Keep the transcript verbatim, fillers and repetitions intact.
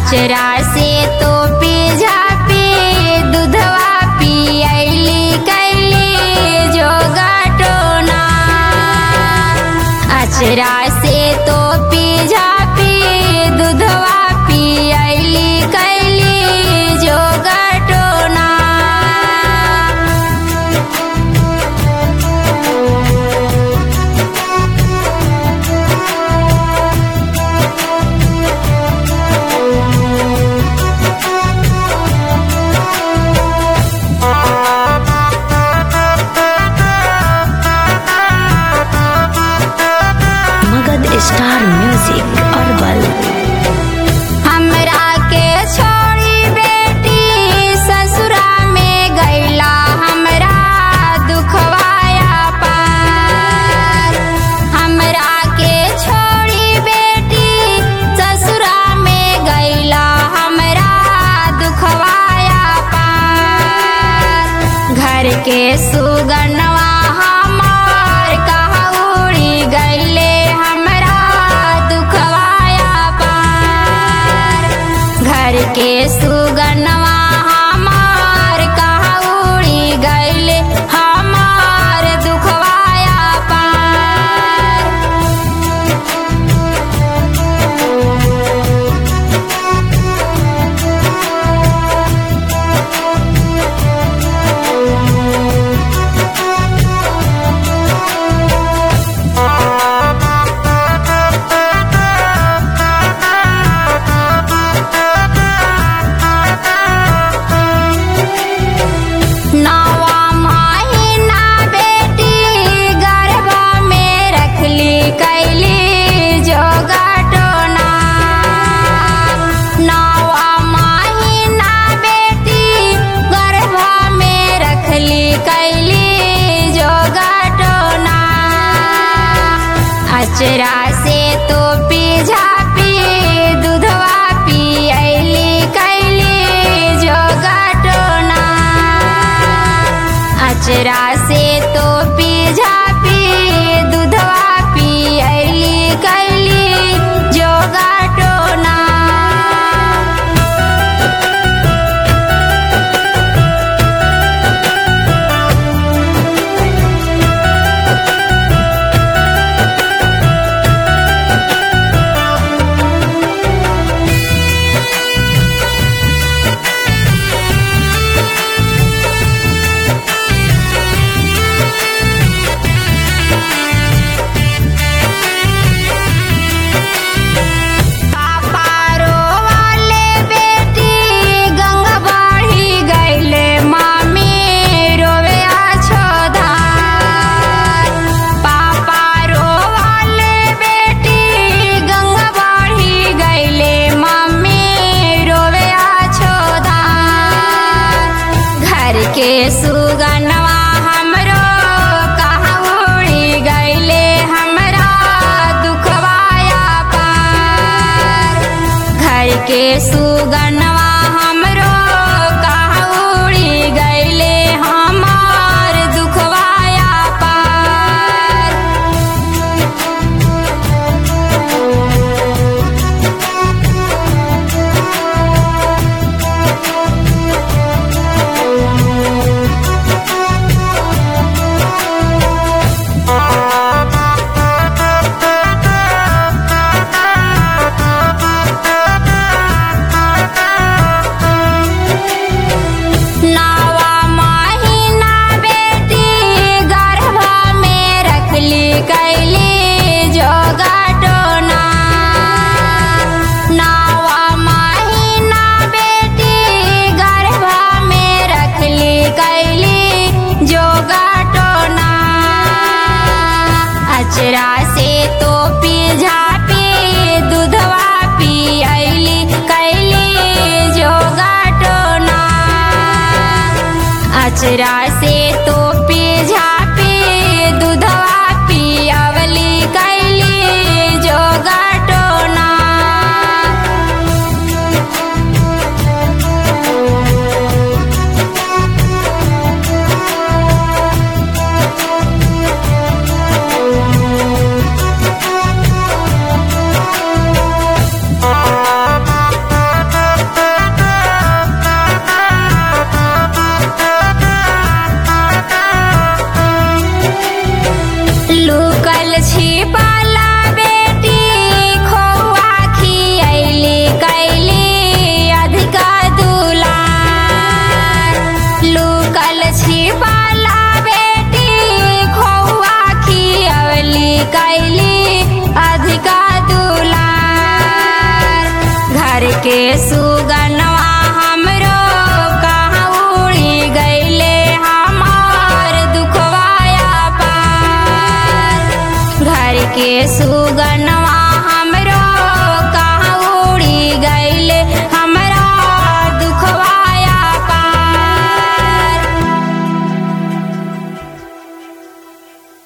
अचरा से तो पी झापी दूधवा पियली कैली जोगा टोना। अचरा से तो पी झापी दूधवा पियली कैली जोगा टोना। स्टार म्यूजिक अरबल। हमरा के छोड़ी बेटी ससुरा में गैला हमरा दुखवाया पार। हमरा के छोड़ी बेटी ससुरा में गैला हमरा दुखवाया पार। घर के सुगनवा हमार कहा उड़ी गैले के सुगनवा हमार कहा उड़ी गैले हमार दुखवाया पार। अचरा से तो पी झापी दूधवा पियली कैली जोगा टोना। अचरा से तो पी झापी दूधवा पियली कैली जोगा टोना। के सुगनवा हमरो कहा उड़ी गैले हमरा दुखवाया पार। घर के सुगनवा हमरो कहा उड़ी गैले हमार दुखवाया पार। अचरा से तो पी झापी दूधवा पियली कैली जोगा टोना। अचरा